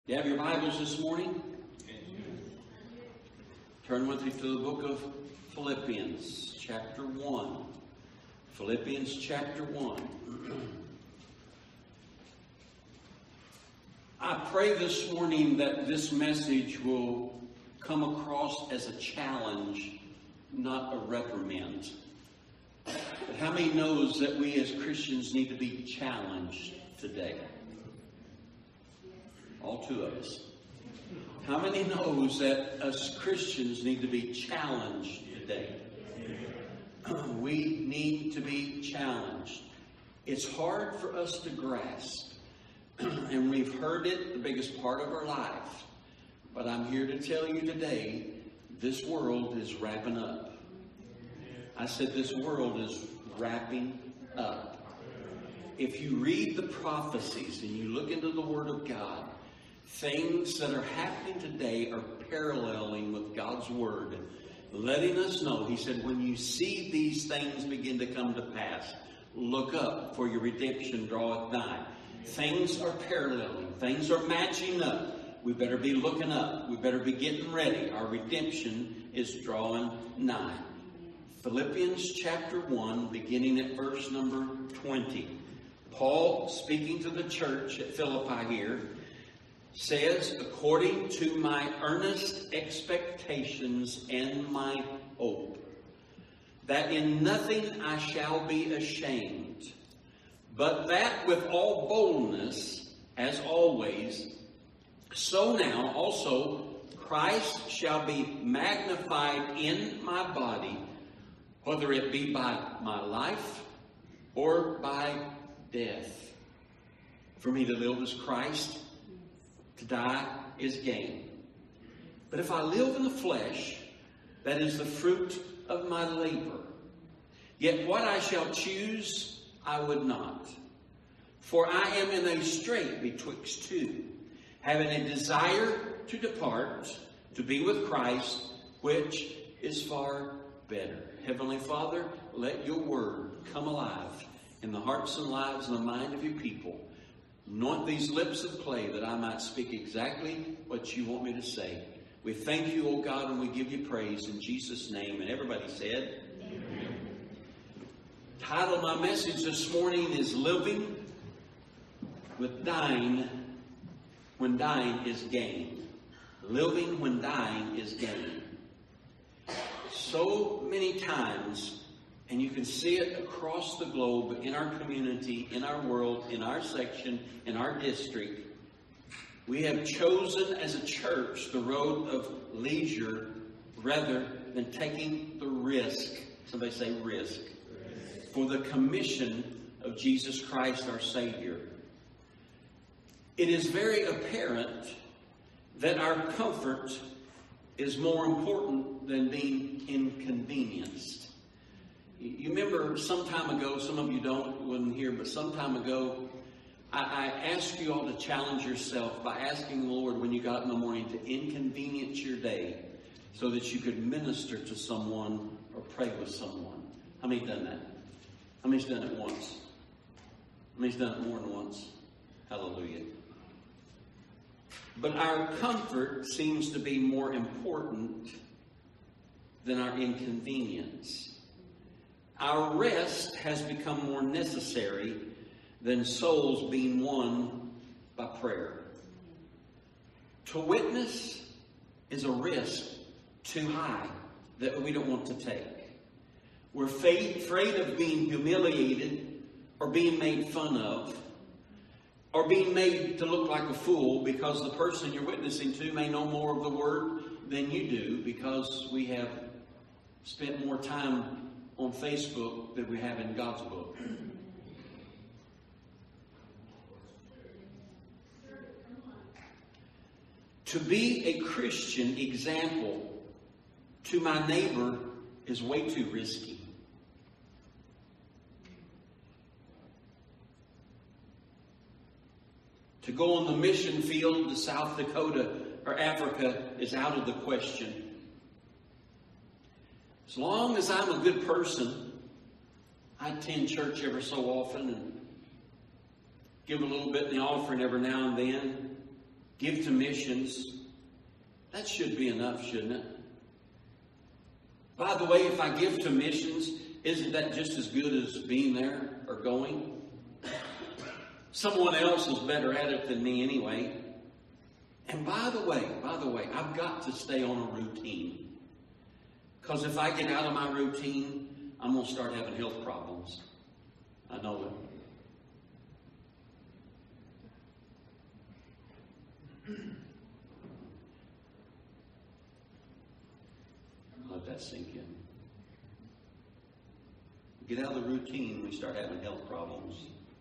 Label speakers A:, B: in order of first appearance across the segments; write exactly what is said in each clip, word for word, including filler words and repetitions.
A: You have your Bibles this morning? Turn with me to the book of Philippians, chapter one. Philippians, chapter one. I pray this morning that this message will come across as a challenge, not a reprimand. But how many knows that we as Christians need to be challenged today? All two of us. How many knows that us Christians need to be challenged today? We need to be challenged. It's hard for us to grasp. And we've heard it the biggest part of our life. But I'm here to tell you today, this world is wrapping up. I said this world is wrapping up. If you read the prophecies and you look into the Word of God, things that are happening today are paralleling with God's Word, letting us know. He said, when you see these things begin to come to pass, look up, for your redemption draweth nigh. Things are paralleling. Things are matching up. We better be looking up. We better be getting ready. Our redemption is drawing nigh. Philippians chapter one, beginning at verse number twenty. Paul, speaking to the church at Philippi here, says, according to my earnest expectations and my hope, that in nothing I shall be ashamed, but that with all boldness, as always, so now also Christ shall be magnified in my body, whether it be by my life or by death. For me to live is Christ, to die is gain. But if I live in the flesh, that is the fruit of my labor. Yet what I shall choose, I would not. For I am in a strait betwixt two, having a desire to depart, to be with Christ, which is far better. Heavenly Father, let your word come alive in the hearts and lives and the mind of your people. Anoint these lips of clay that I might speak exactly what you want me to say. We thank you, O God, and we give you praise in Jesus' name. And everybody said, amen. The title of my message this morning is Living with Dying When Dying is Gain. Living when dying is gain. So many times, and you can see it across the globe, in our community, in our world, in our section, in our district, we have chosen as a church the road of leisure rather than taking the risk. Somebody say risk. For the commission of Jesus Christ our Savior. It is very apparent that our comfort is more important than being inconvenienced. You remember some time ago, some of you don't, wasn't here, but some time ago, I, I asked you all to challenge yourself by asking the Lord when you got in the morning to inconvenience your day so that you could minister to someone or pray with someone. How many done that? How many's done it once? How many's done it more than once? Hallelujah. But our comfort seems to be more important than our inconvenience. Our rest has become more necessary than souls being won by prayer. To witness is a risk too high that we don't want to take. We're afraid of being humiliated or being made fun of or being made to look like a fool because the person you're witnessing to may know more of the Word than you do because we have spent more time on Facebook than we have in God's book. To be a Christian example to my neighbor is way too risky. To go on the mission field to South Dakota or Africa is out of the question. As long as I'm a good person, I attend church every so often and give a little bit in the offering every now and then. give to missions. That should be enough, shouldn't it? By the way, if I give to missions, isn't that just as good as being there or going? Someone else is better at it than me anyway. And by the way, by the way, I've got to stay on a routine. Because if I get out of my routine, I'm going to start having health problems. I know it. Let that sink in. Get out of the routine, we start having health problems.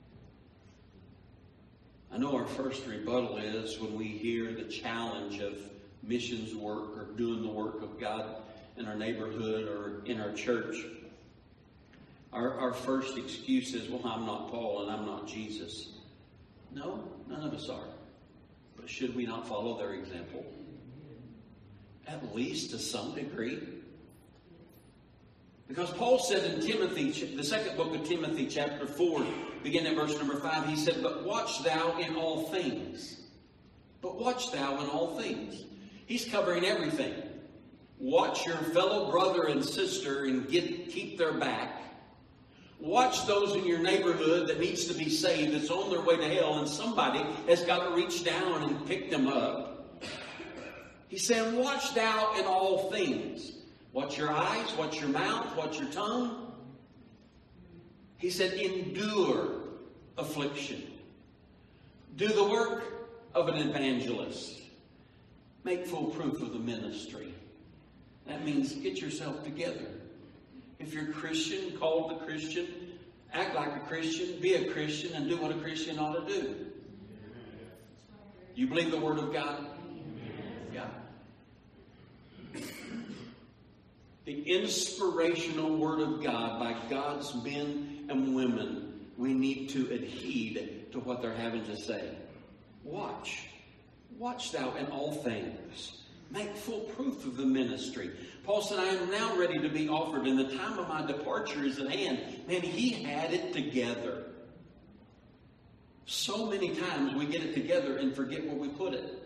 A: I know our first rebuttal is when we hear the challenge of missions work or doing the work of God in our neighborhood or in our church. Our, our first excuse is, well, I'm not Paul and I'm not Jesus. No, none of us are. But should we not follow their example? At least to some degree. Because Paul said in Timothy, the second book of Timothy, chapter four, beginning at verse number five, he said, but watch thou in all things. But watch thou in all things. He's covering everything. Watch your fellow brother and sister and get, keep their back. Watch those in your neighborhood that needs to be saved, that's on their way to hell, and somebody has got to reach down and pick them up. He's saying, watch thou in all things. Watch your eyes, watch your mouth, watch your tongue. He said, endure affliction. Do the work of an evangelist. Make full proof of the ministry. That means get yourself together. If you're a Christian, called a Christian, act like a Christian, be a Christian, and do what a Christian ought to do. You believe the Word of God? Yeah. The inspirational Word of God by God's men and women, we need to adhere to what they're having to say. Watch. Watch thou in all things. Make full proof of the ministry. Paul said, I am now ready to be offered, and the time of my departure is at hand. Man, he had it together. So many times we get it together and forget where we put it.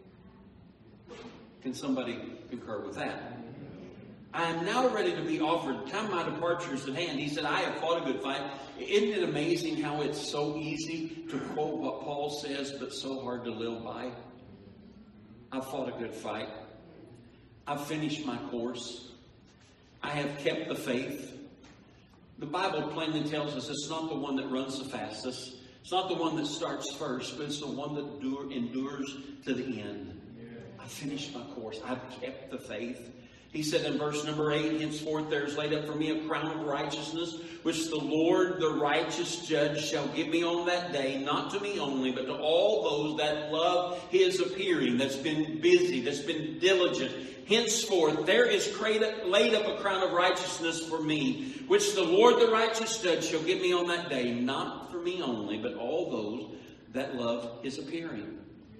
A: Can somebody concur with that? I am now ready to be offered. The time of my departure is at hand. He said, I have fought a good fight. Isn't it amazing how it's so easy to quote what Paul says, but so hard to live by? I've fought a good fight. I've finished my course. I have kept the faith. The Bible plainly tells us it's not the one that runs the fastest. It's not the one that starts first, but it's the one that endure, endures to the end. I finished my course. I've kept the faith. He said in verse number eight, henceforth there is laid up for me a crown of righteousness, which the Lord, the righteous judge, shall give me on that day, not to me only, but to all those that love his appearing, that's been busy, that's been diligent. Henceforth there is laid up a crown of righteousness for me, which the Lord, the righteous judge, shall give me on that day, not for me only, but all those that love his appearing.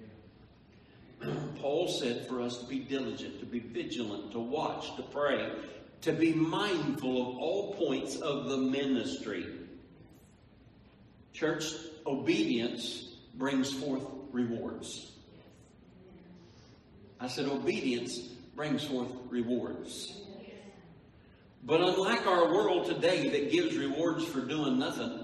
A: Paul said for us to be diligent, to be vigilant, to watch, to pray, to be mindful of all points of the ministry. Church, obedience brings forth rewards. I said obedience brings forth rewards. But unlike our world today that gives rewards for doing nothing,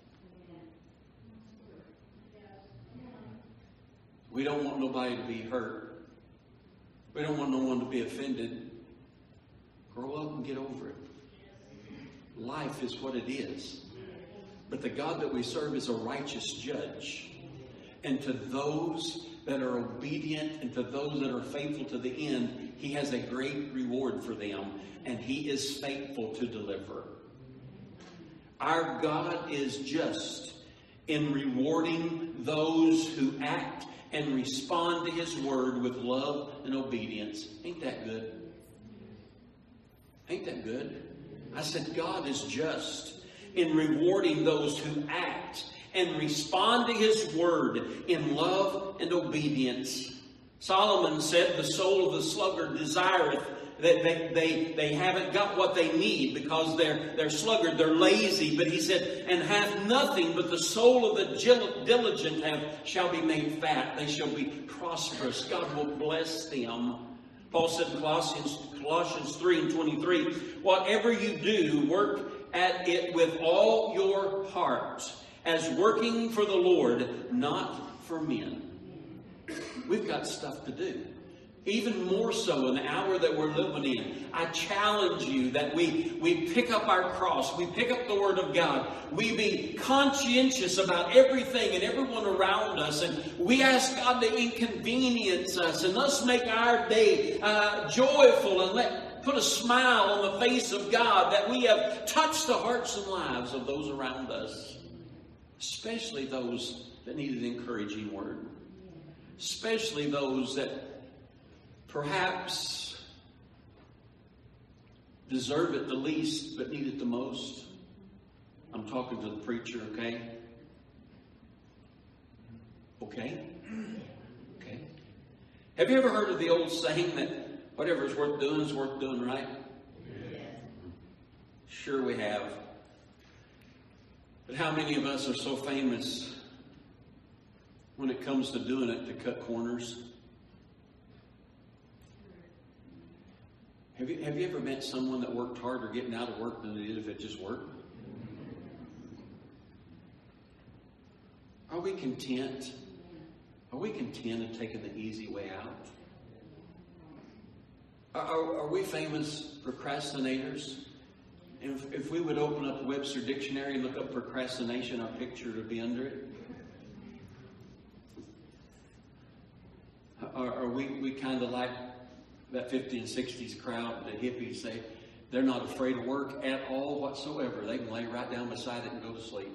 A: we don't want nobody to be hurt. We don't want no one to be offended. Grow up and get over it. Life is what it is. But the God that we serve is a righteous judge. And to those that are obedient and to those that are faithful to the end, he has a great reward for them. And he is faithful to deliver. Our God is just in rewarding those who act and respond to his word with love and obedience. Ain't that good? Ain't that good? I said God is just in rewarding those who act and respond to his word in love and obedience. Solomon said, the soul of the sluggard desireth They, they, they, they haven't got what they need because they're, they're sluggard, they're lazy. But he said, and hath nothing, but the soul of the diligent have, shall be made fat. They shall be prosperous. God will bless them. Paul said in Colossians, Colossians three and twenty-three, whatever you do, work at it with all your heart, as working for the Lord, not for men. We've got stuff to do. Even more so in the hour that we're living in. I challenge you that we, we pick up our cross. We pick up the Word of God. We be conscientious about everything and everyone around us. And we ask God to inconvenience us and us make our day uh, joyful and let put a smile on the face of God that we have touched the hearts and lives of those around us. Especially those that need an encouraging word. Especially those that perhaps deserve it the least, but need it the most. I'm talking to the preacher, okay? Okay? Okay. Have you ever heard of the old saying that whatever is worth doing is worth doing right? Yeah. Sure we have. But how many of us are so famous when it comes to doing it to cut corners? Have you, have you ever met someone that worked harder getting out of work than they did if it just worked? Are we content? Are we content of taking the easy way out? Are, are, are we famous procrastinators? And if, if we would open up the Webster Dictionary and look up procrastination, our picture would be under it. Are, are we, we kind of like that fifties and sixties crowd, the hippies say, they're not afraid of work at all whatsoever. They can lay right down beside it and go to sleep.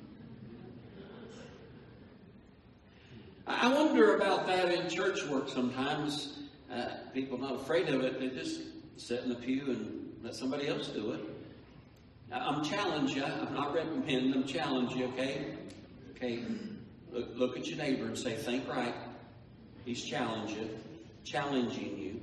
A: I wonder about that in church work sometimes. Uh, people not afraid of it. They just sit in the pew and let somebody else do it. I'm challenging you. I'm not recommending. I'm challenging you, okay? Okay. Look, look at your neighbor and say, think right. He's challenging you. Challenging you.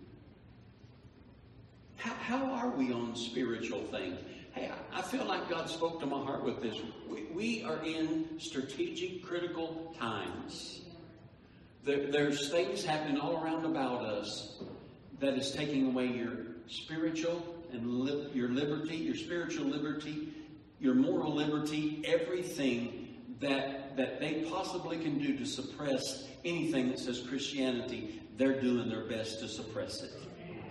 A: How, how are we on spiritual things? Hey, I, I feel like God spoke to my heart with this. We, we are in strategic, critical times. There, there's things happening all around about us that is taking away your spiritual and li- your liberty, your spiritual liberty, your moral liberty, everything that, that they possibly can do to suppress anything that says Christianity. They're doing their best to suppress it.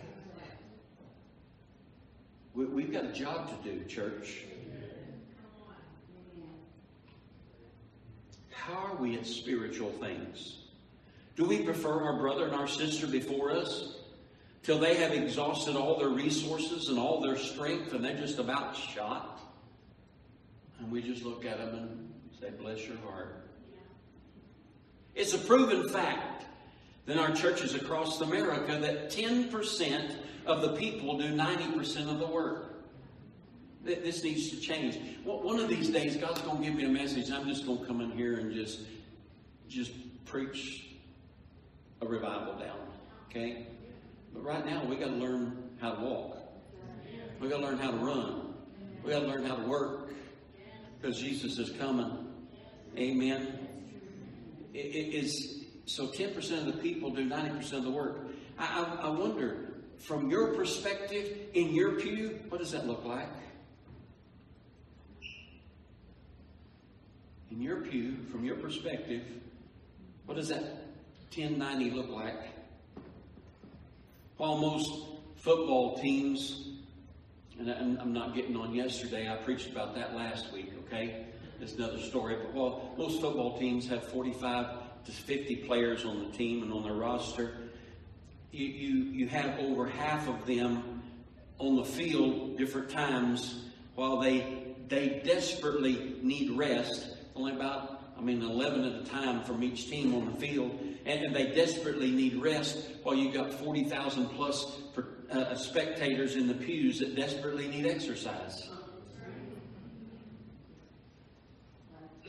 A: We've got a job to do, church. How are we at spiritual things? Do we prefer our brother and our sister before us till they have exhausted all their resources and all their strength and they're just about shot? And we just look at them and say, bless your heart. It's a proven fact that in our churches across America that ten percent of the people do ninety percent of the work. This needs to change. One of these days, God's going to give me a message. I'm just going to come in here and just, just preach a revival down. Okay? But right now, we got to learn how to walk. We got to learn how to run. We got to learn how to work because Jesus is coming. Amen. It is so. Ten percent of the people do ninety percent of the work. I, I, I wonder. From your perspective, in your pew, what does that look like? In your pew, from your perspective, what does that ten ninety look like? While most football teams, and I'm not getting on yesterday, I preached about that last week, okay? That's another story. But while most football teams have forty-five to fifty players on the team and on their roster, You, you, you have over half of them on the field different times while they they desperately need rest. Only about, I mean, eleven at a time from each team on the field. And, and they desperately need rest while you've got forty thousand plus per, uh, spectators in the pews that desperately need exercise.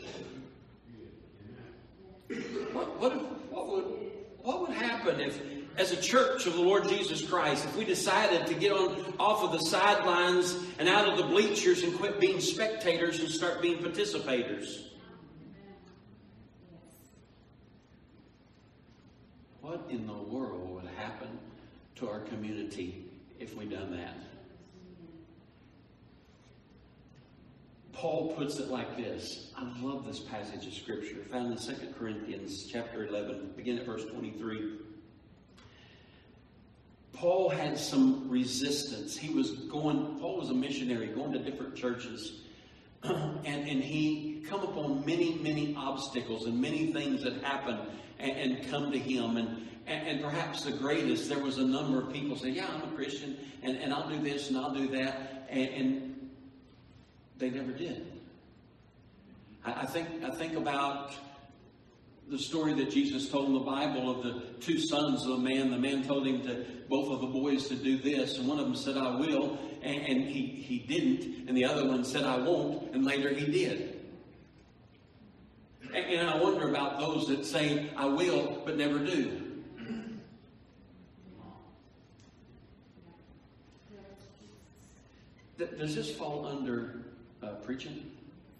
A: What, what, what, would, what would happen if as a church of the Lord Jesus Christ, if we decided to get on off of the sidelines and out of the bleachers and quit being spectators and start being participators? What in the world would happen to our community if we done that? Paul puts it like this. I love this passage of Scripture found in Second Corinthians chapter eleven, begin at verse twenty-three. Paul had some resistance. He was going, Paul was a missionary going to different churches. and, and he come upon many, many obstacles and many things that happen and, and come to him. And, and, and perhaps the greatest, there was a number of people say, yeah, I'm a Christian and, and I'll do this and I'll do that. And, and they never did. I, I think I think about the story that Jesus told in the Bible of the two sons of a man. The man told him to both of the boys to do this, and one of them said, I will, and, and he, he didn't, and the other one said, I won't, and later he did. And, and I wonder about those that say, I will, but never do. Does this fall under uh, preaching?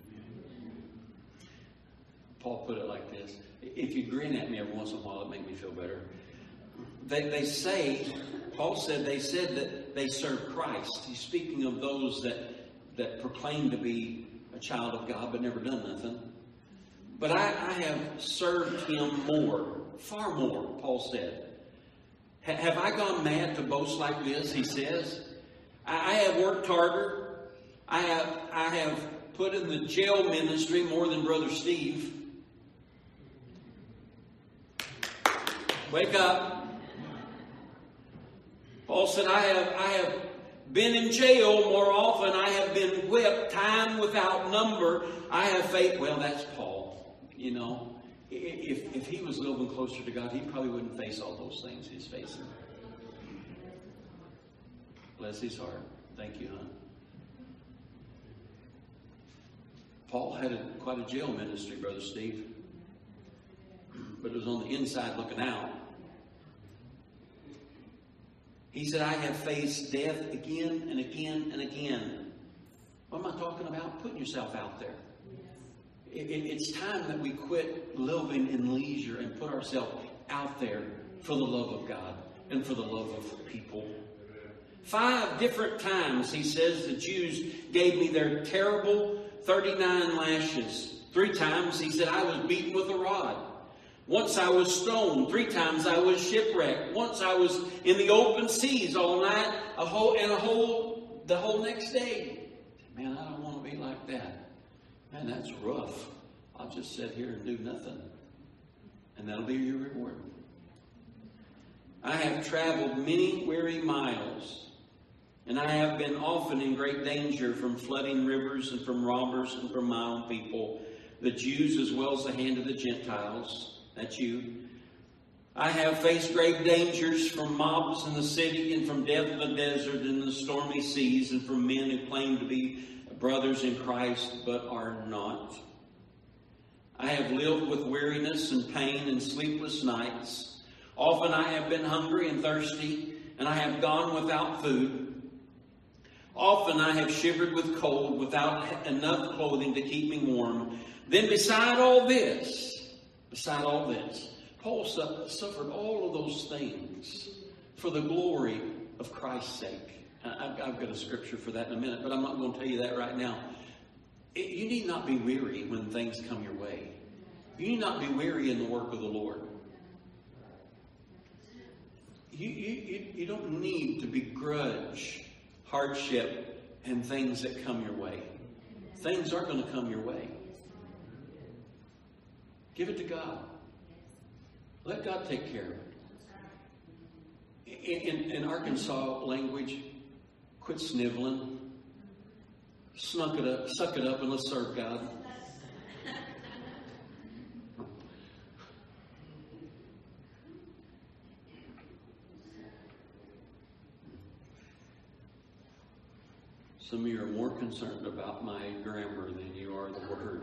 A: Paul put it like this. If you grin at me every once in a while, it makes me feel better. They, they say, Paul said, they said that they serve Christ. He's speaking of those that, that proclaim to be a child of God but never done nothing. But I, I have served him more, far more, Paul said. H- have I gone mad to boast like this, he says? I, I have worked harder. I have, I have put in the jail ministry more than Brother Steve. Wake up. Paul said, I have, I have been in jail more often. I have been whipped time without number. I have faith. Well, that's Paul. You know, if, if he was a little bit closer to God, he probably wouldn't face all those things he's facing. Bless his heart. Thank you, hon. Paul had a, quite a jail ministry, Brother Steve. But it was on the inside looking out. He said, I have faced death again and again and again. What am I talking about? Putting yourself out there. It, it, it's time that we quit living in leisure and put ourselves out there for the love of God and for the love of people. Five different times, he says, the Jews gave me their terrible thirty-nine lashes. Three times, he said, I was beaten with a rod. Once I was stoned. Three times I was shipwrecked. Once I was in the open seas all night, a whole and a whole the whole next day. Man, I don't want to be like that. Man, that's rough. I'll just sit here and do nothing. And that'll be your reward. I have traveled many weary miles, and I have been often in great danger from flooding rivers and from robbers and from my own people, the Jews as well as the hand of the Gentiles. That's you. I have faced grave dangers from mobs in the city and from death in the desert and the stormy seas and from men who claim to be brothers in Christ but are not. I have lived with weariness and pain and sleepless nights. Often I have been hungry and thirsty, and I have gone without food. Often I have shivered with cold without enough clothing to keep me warm. Then beside all this, Beside all this, Paul suffered all of those things for the glory of Christ's sake. I've got a scripture for that in a minute, but I'm not going to tell you that right now. You need not be weary when things come your way. You need not be weary in the work of the Lord. You, you, you don't need to begrudge hardship and things that come your way. Things are going to come your way. Give it to God. Let God take care of it. In, in, in Arkansas language, quit sniveling. Snunk it up, suck it up, and let's serve God. Some of you are more concerned about my grammar than you are the word.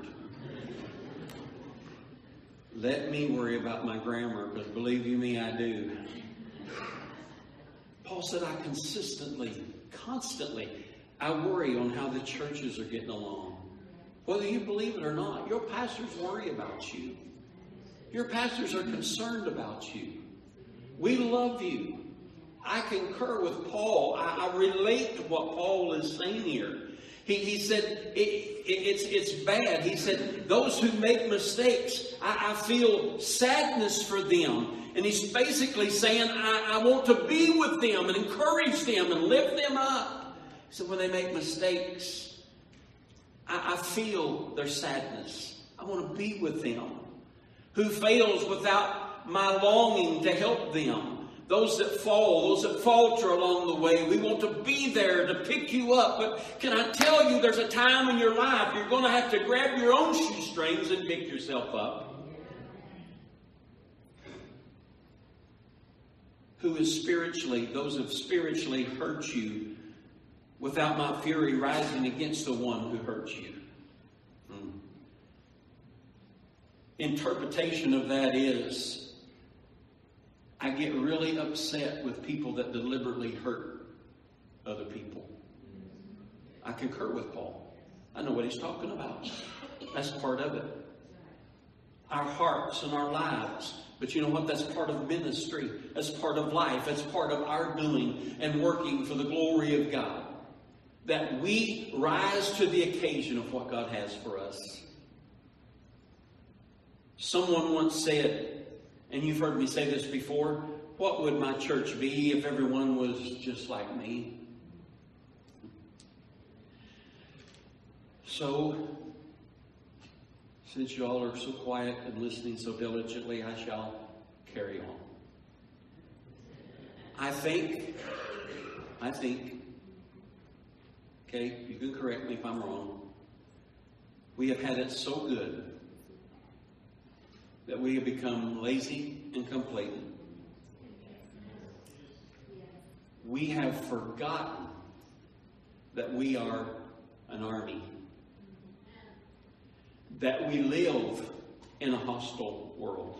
A: Let me worry about my grammar, because believe you me, I do. Paul said, I consistently, constantly, I worry on how the churches are getting along. Whether you believe it or not, your pastors worry about you. Your pastors are concerned about you. We love you. I concur with Paul. I, I relate to what Paul is saying here. He, he said, it, it, it's, it's bad. He said, those who make mistakes, I, I feel sadness for them. And he's basically saying, I, I want to be with them and encourage them and lift them up. So when they make mistakes, I, I feel their sadness. I want to be with them. Who fails without my longing to help them? Those that fall, those that falter along the way, we want to be there to pick you up. But can I tell you, there's a time in your life you're going to have to grab your own shoestrings and pick yourself up. Who is spiritually, those who have spiritually hurt you without my fury rising against the one who hurts you. Hmm. Interpretation of that is, I get really upset with people that deliberately hurt other people. I concur with Paul. I know what he's talking about. That's part of it. Our hearts and our lives. But you know what? That's part of ministry. That's part of life. That's part of our doing and working for the glory of God. That we rise to the occasion of what God has for us. Someone once said, and you've heard me say this before, what would my church be if everyone was just like me? So, since you all are so quiet and listening so diligently, I shall carry on. I think, I think, okay, you can correct me if I'm wrong, we have had it so good that we have become lazy and complacent. We have forgotten that we are an army. That we live in a hostile world.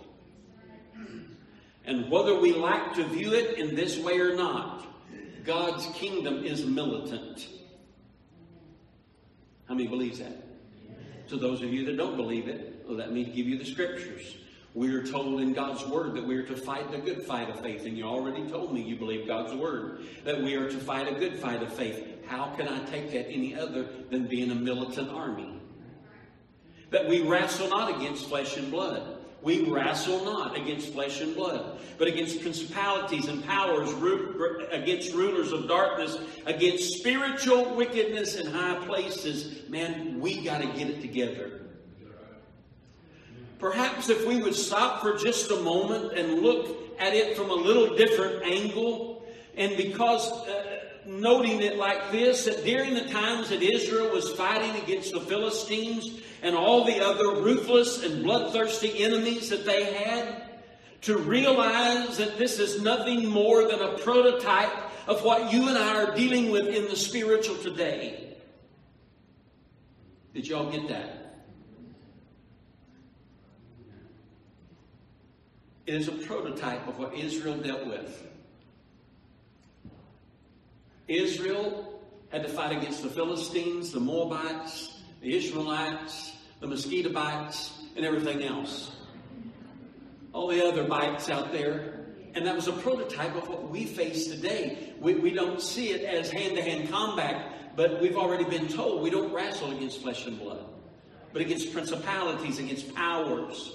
A: And whether we like to view it in this way or not, God's kingdom is militant. How many believes that? To those of you that don't believe it, let me give you the scriptures. We are told in God's word that we are to fight the good fight of faith. And you already told me you believe God's word. That we are to fight a good fight of faith. How can I take that any other than being a militant army? That we wrestle not against flesh and blood. We wrestle not against flesh and blood, but against principalities and powers, against rulers of darkness, against spiritual wickedness in high places. Man, we got to get it together. Perhaps if we would stop for just a moment and look at it from a little different angle, and because uh, noting it like this, that during the times that Israel was fighting against the Philistines and all the other ruthless and bloodthirsty enemies that they had, to realize that this is nothing more than a prototype of what you and I are dealing with in the spiritual today. Did y'all get that? It is a prototype of what Israel dealt with. Israel had to fight against the Philistines, the Moabites, the Ishmaelites, the Mosquitobites, and everything else. All the other bites out there. And that was a prototype of what we face today. We, we don't see it as hand-to-hand combat, but we've already been told we don't wrestle against flesh and blood, but against principalities, against powers.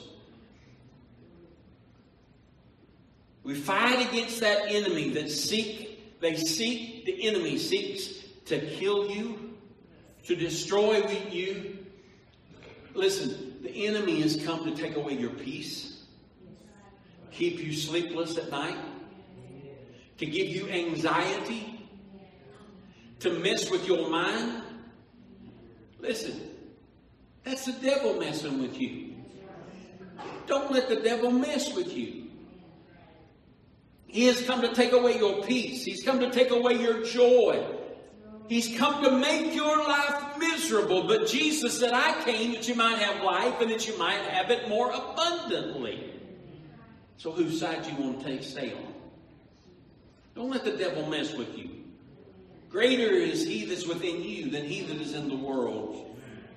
A: We fight against that enemy that seek, they seek, the enemy seeks to kill you, to destroy you. Listen, the enemy has come to take away your peace, keep you sleepless at night, to give you anxiety, to mess with your mind. Listen, that's the devil messing with you. Don't let the devil mess with you. He has come to take away your peace. He's come to take away your joy. He's come to make your life miserable. But Jesus said, I came that you might have life and that you might have it more abundantly. So whose side do you want to take, stay on? Don't let the devil mess with you. Greater is he that's within you than he that is in the world.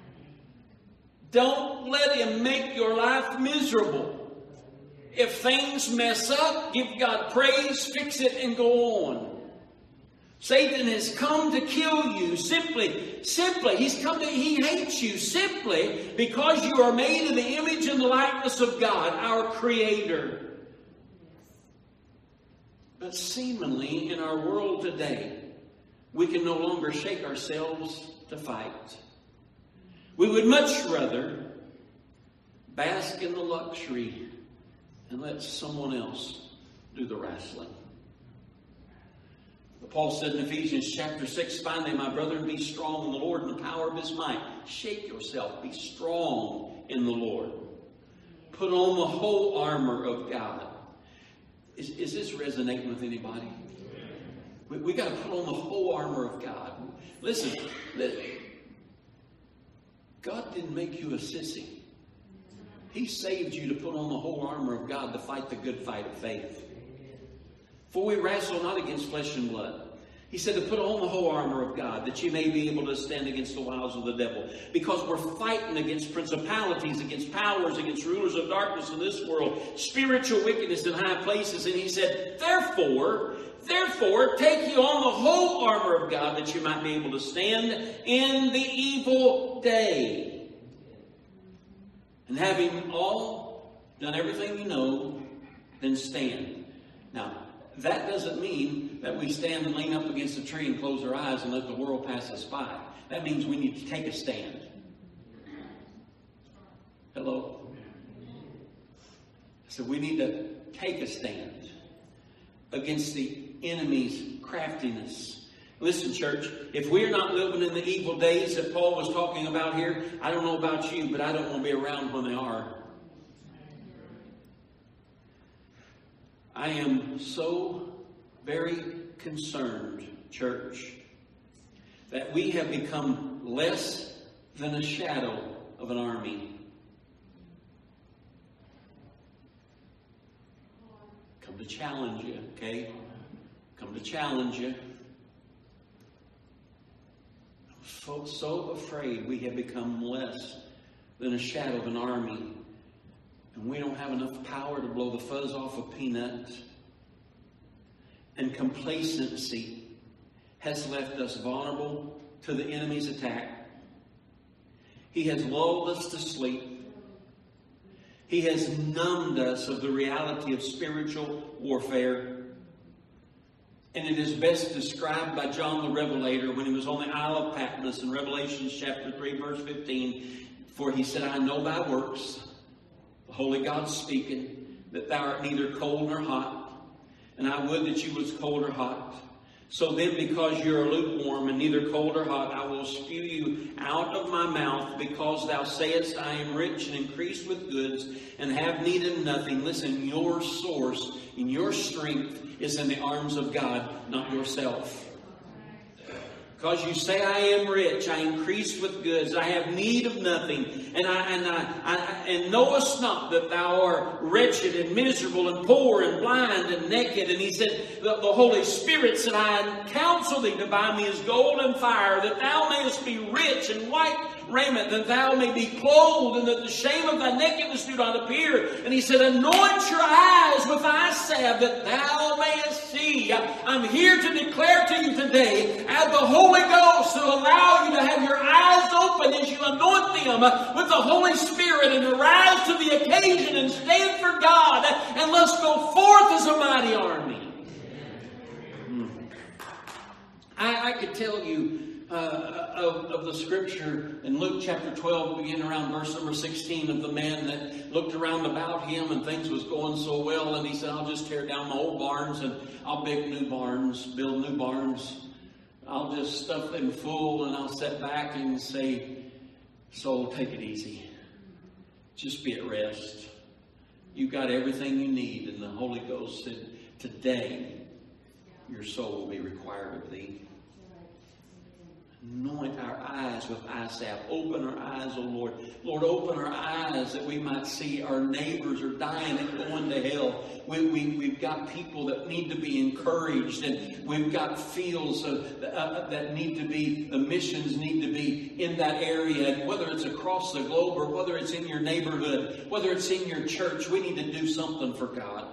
A: Don't let him make your life miserable. If things mess up, give God praise, fix it, and go on. Satan has come to kill you simply, simply. He's come to, he hates you simply because you are made in the image and the likeness of God, our Creator. But seemingly in our world today, we can no longer shake ourselves to fight. We would much rather bask in the luxury and let someone else do the wrestling. Paul said in Ephesians chapter six, finally, my brethren, be strong in the Lord and the power of his might. Shake yourself. Be strong in the Lord. Put on the whole armor of God. Is, is this resonating with anybody? We, we got to put on the whole armor of God. Listen, God didn't make you a sissy. He saved you to put on the whole armor of God to fight the good fight of faith. For we wrestle not against flesh and blood. He said to put on the whole armor of God, that you may be able to stand against the wiles of the devil. Because we're fighting against principalities, against powers, against rulers of darkness in this world, spiritual wickedness in high places. And he said, therefore, therefore, take ye on the whole armor of God, that you might be able to stand in the evil day. And having all done everything you know, then stand. Now, that doesn't mean that we stand and lean up against a tree and close our eyes and let the world pass us by. That means we need to take a stand. Hello? So we need to take a stand against the enemy's craftiness. Listen, church, if we're not living in the evil days that Paul was talking about here, I don't know about you, but I don't want to be around when they are. I am so very concerned, church, that we have become less than a shadow of an army. Come to challenge you, okay? Come to challenge you. I'm so, so afraid we have become less than a shadow of an army. And we don't have enough power to blow the fuzz off a peanut. And complacency has left us vulnerable to the enemy's attack. He has lulled us to sleep. He has numbed us of the reality of spiritual warfare. And it is best described by John the Revelator when he was on the Isle of Patmos in Revelation chapter three, verse fifteen. For he said, I know thy works. The Holy God speaking, that thou art neither cold nor hot, and I would that you was cold or hot. So then, because you are lukewarm and neither cold or hot, I will spew you out of my mouth, because thou sayest, I am rich and increased with goods, and have need of nothing. Listen, your source and your strength is in the arms of God, not yourself. Because you say, I am rich, I increase with goods, I have need of nothing, and I and I, I and knowest not that thou art wretched and miserable and poor and blind and naked. And he said, the, the Holy Spirit said, I counsel thee to buy me as gold and fire, that thou mayest be rich in white raiment, that thou may be clothed, and that the shame of thy nakedness do not appear. And he said, anoint your eyes with eye salve, that thou mayest see. I'm here to declare to you today, as the Holy Ghost will allow you to have your eyes open as you anoint them with the Holy Spirit, and to rise to the occasion and stand for God, and let's go forth as a mighty army. Hmm. I, I could tell you Uh, of, of the scripture in Luke chapter twelve, beginning around verse number sixteen, of the man that looked around about him and things was going so well, and he said, I'll just tear down my old barns and I'll build new barns, build new barns. I'll just stuff them full, and I'll sit back and say, soul, take it easy. Just be at rest. You got everything you need. And the Holy Ghost said, today your soul will be required of thee. Anoint our eyes with eye salve. Open our eyes, O Lord. Lord, open our eyes that we might see our neighbors are dying and going to hell. We, we, we've got people that need to be encouraged, and we've got fields of, uh, that need to be, the missions need to be in that area. And whether it's across the globe or whether it's in your neighborhood, whether it's in your church, we need to do something for God.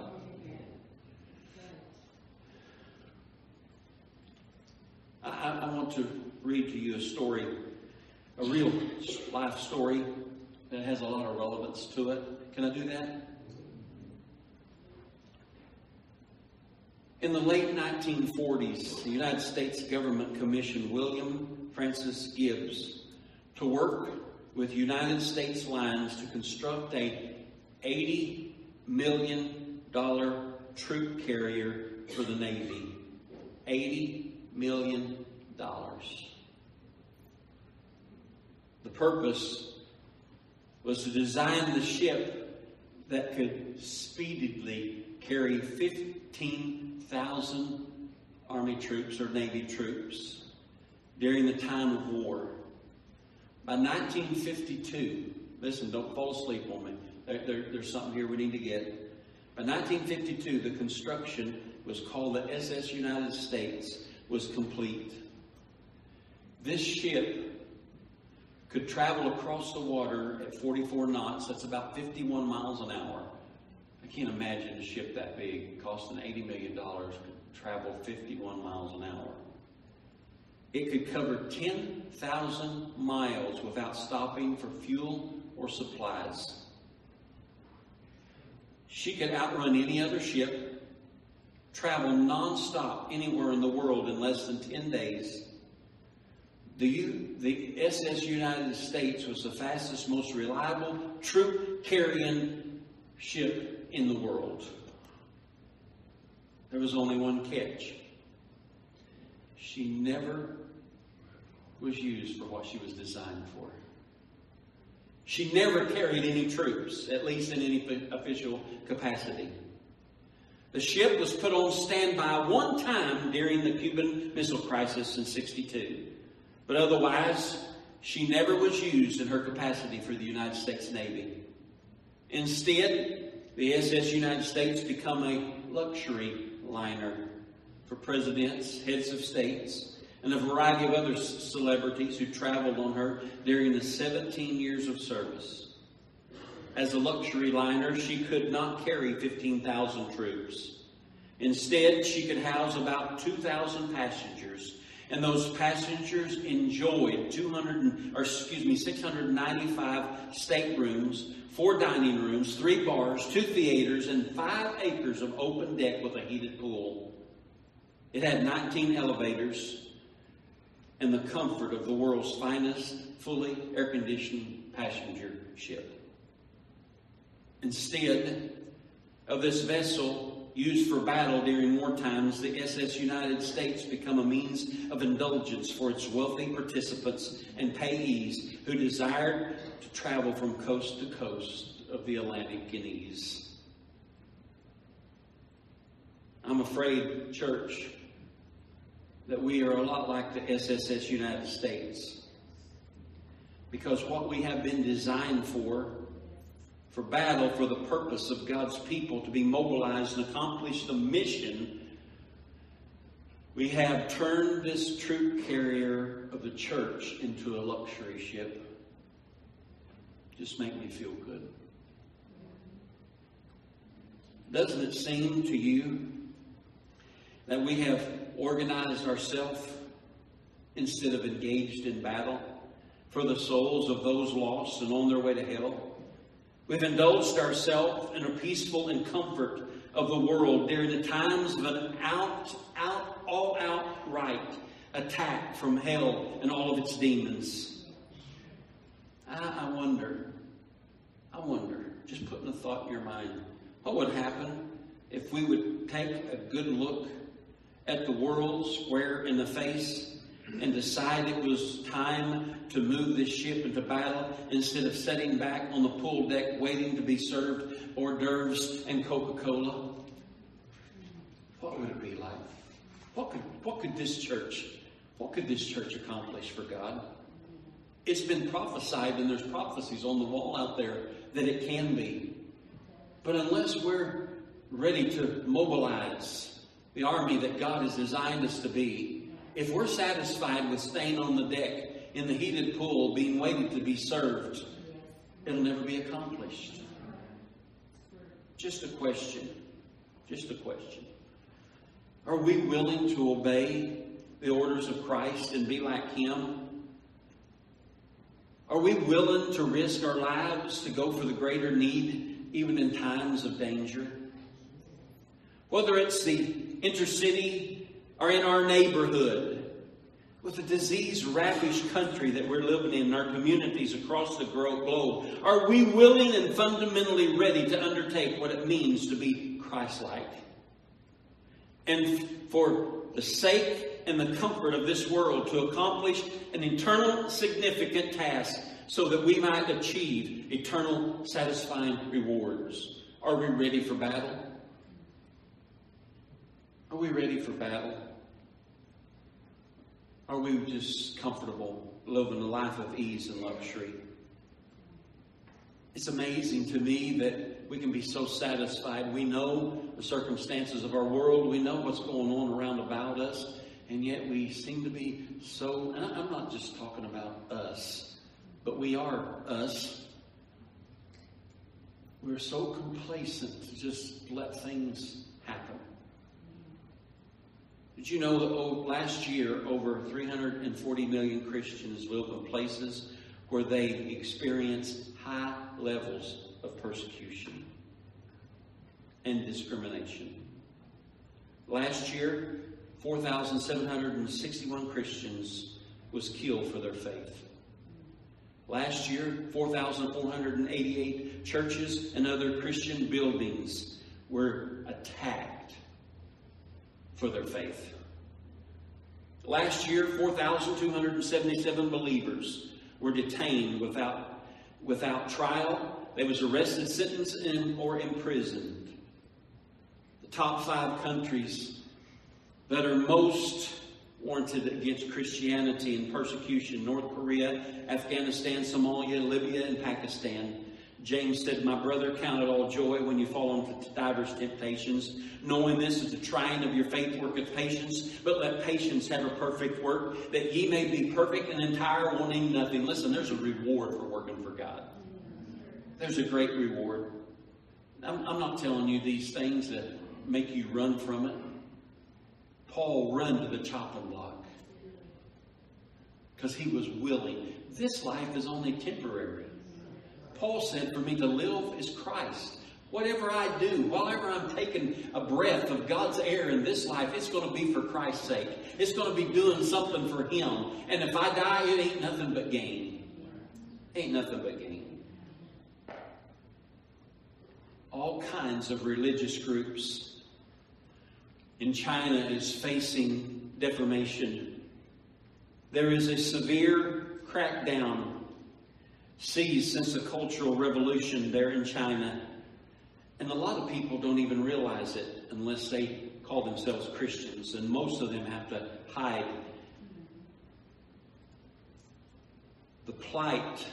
A: I, I want to read to you a story, a real life story that has a lot of relevance to it. Can I do that? In the late nineteen forties, the United States government commissioned William Francis Gibbs to work with United States Lines to construct a eighty million dollars troop carrier for the Navy. eighty million dollars. The purpose was to design the ship that could speedily carry fifteen thousand Army troops or Navy troops during the time of war. By nineteen fifty-two, listen, don't fall asleep on me. There, there, there's something here we need to get. By nineteen fifty-two, the construction was called the S S United States, was complete. This ship could travel across the water at forty-four knots. That's about fifty-one miles an hour. I can't imagine a ship that big, costing eighty million dollars, could travel fifty-one miles an hour. It could cover ten thousand miles without stopping for fuel or supplies. She could outrun any other ship, travel nonstop anywhere in the world in less than ten days. The, U, the S S United States was the fastest, most reliable troop-carrying ship in the world. There was only one catch. She never was used for what she was designed for. She never carried any troops, at least in any official capacity. The ship was put on standby one time during the Cuban Missile Crisis in sixty-two. But otherwise, she never was used in her capacity for the United States Navy. Instead, the S S United States became a luxury liner for presidents, heads of states, and a variety of other celebrities who traveled on her during the seventeen years of service. As a luxury liner, she could not carry fifteen thousand troops. Instead, she could house about two thousand passengers. And those passengers enjoyed two hundred, or excuse me, six hundred ninety-five staterooms, four dining rooms, three bars, two theaters, and five acres of open deck with a heated pool. It had nineteen elevators and the comfort of the world's finest, fully air-conditioned passenger ship. Instead of this vessel used for battle during war times, the S S United States became a means of indulgence for its wealthy participants and payees who desired to travel from coast to coast of the Atlantic in ease. I'm afraid, church, that we are a lot like the S S S United States, because what we have been designed for for battle, for the purpose of God's people to be mobilized and accomplish the mission, we have turned this troop carrier of the church into a luxury ship. Just make me feel good. Doesn't it seem to you that we have organized ourselves instead of engaged in battle for the souls of those lost and on their way to hell? We've indulged ourselves in a peaceful and comfort of the world during the times of an out, out, all-out right attack from hell and all of its demons. I, I wonder, I wonder, just putting a thought in your mind, what would happen if we would take a good look at the world square in the face and decide it was time to move this ship into battle instead of sitting back on the pool deck waiting to be served hors d'oeuvres and Coca-Cola? What would it be like? What could, what could this church What could this church accomplish for God? It's been prophesied, and there's prophecies on the wall out there that it can be. But unless we're ready to mobilize the army that God has designed us to be, if we're satisfied with staying on the deck in the heated pool being waited to be served, it'll never be accomplished. Just a question. Just a question. Are we willing to obey the orders of Christ and be like Him? Are we willing to risk our lives to go for the greater need, even in times of danger? Whether it's the intercity or in our neighborhood, with the disease-ravished country that we're living in, our communities across the globe, are we willing and fundamentally ready to undertake what it means to be Christ-like? And for the sake and the comfort of this world, to accomplish an eternal significant task so that we might achieve eternal satisfying rewards. Are we ready for battle? Are we ready for battle? Are we just comfortable living a life of ease and luxury? It's amazing to me that we can be so satisfied. We know the circumstances of our world. We know what's going on around about us. And yet we seem to be so, and I'm not just talking about us, but we are us. We're so complacent to just let things happen. Did you know that oh, last year over three hundred forty million Christians live in places where they experience high levels of persecution and discrimination? Last year, four thousand seven hundred sixty-one Christians was killed for their faith. Last year, four thousand four hundred eighty-eight churches and other Christian buildings were attacked for their faith. Last year, four thousand two hundred seventy-seven believers were detained without, without trial. They was arrested, sentenced, and, or imprisoned. The top five countries that are most warranted against Christianity and persecution: North Korea, Afghanistan, Somalia, Libya, and Pakistan. James said, "My brother, count it all joy when you fall into divers temptations, knowing this is the trying of your faith worketh patience, but let patience have a perfect work, that ye may be perfect and entire, wanting nothing." Listen, there's a reward for working for God. There's a great reward. I'm, I'm not telling you these things that make you run from it. Paul ran to the chopping block because he was willing. This life is only temporary. Paul said, "For me to live is Christ." Whatever I do, whenever I'm taking a breath of God's air in this life, it's going to be for Christ's sake. It's going to be doing something for Him. And if I die, it ain't nothing but gain. Ain't nothing but gain. All kinds of religious groups in China is facing defamation. There is a severe crackdown seized since the Cultural Revolution there in China. And a lot of people don't even realize it unless they call themselves Christians. And most of them have to hide the plight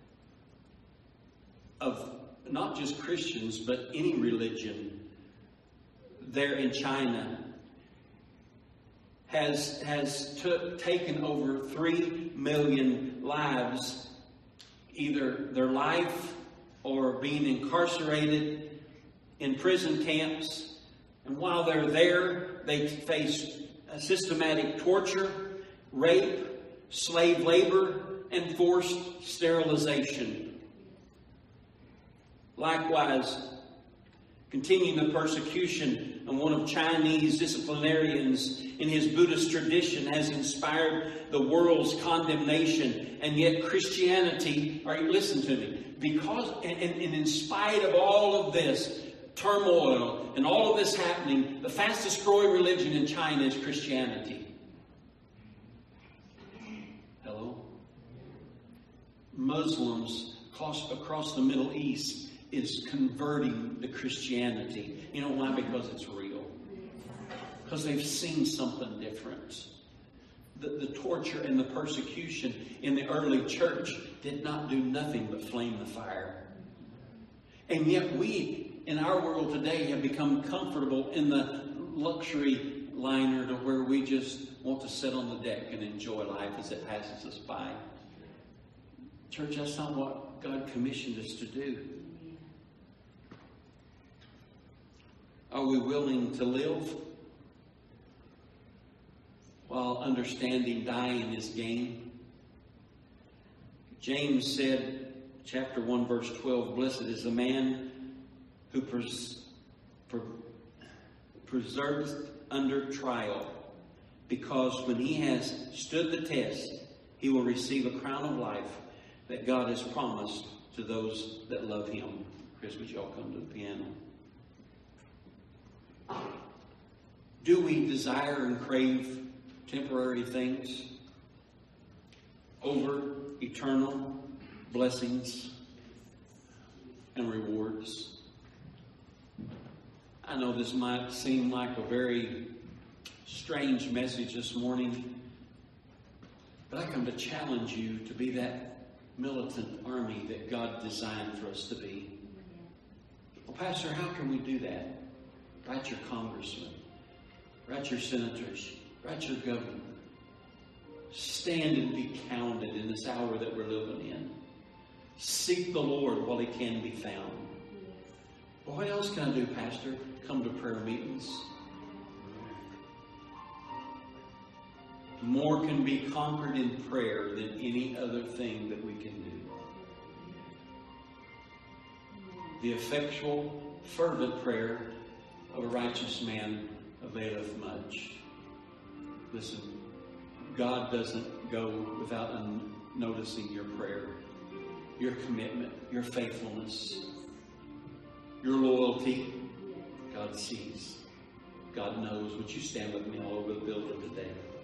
A: of not just Christians, but any religion there in China has, has took, taken over three million lives, either their life or being incarcerated in prison camps. And while they're there, they face systematic torture, rape, slave labor, and forced sterilization. Likewise, continuing the persecution, and one of Chinese disciplinarians in his Buddhist tradition has inspired the world's condemnation. And yet Christianity, or listen to me, because and, and, and in spite of all of this turmoil and all of this happening, the fastest growing religion in China is Christianity. Hello? Muslims across, across the Middle East is converting to Christianity. You know why? Because it's real. Because they've seen something different. the, the torture and the persecution in the early church did not do nothing but flame the fire. And yet we, in our world today, have become comfortable in the luxury liner to where we just want to sit on the deck and enjoy life as it passes us by. Church, that's not what God commissioned us to do. Are we willing to live while understanding dying is gain? James said, chapter one, verse twelve, blessed is the man who pres- per- preserves under trial, because when he has stood the test, he will receive a crown of life that God has promised to those that love him. Chris, would y'all come to the piano? Do we desire and crave temporary things over eternal blessings and rewards? I know this might seem like a very strange message this morning, but I come to challenge you to be that militant army that God designed for us to be. Well, Pastor, how can we do that? Write your congressman. Write your senators. Write your governor. Stand and be counted in this hour that we're living in. Seek the Lord while he can be found. Well, what else can I do, Pastor? Come to prayer meetings. More can be conquered in prayer than any other thing that we can do. The effectual, fervent prayer of a righteous man availeth much. Listen, God doesn't go without noticing your prayer, your commitment, your faithfulness, your loyalty. God sees. God knows. Would you stand with me all over the building today?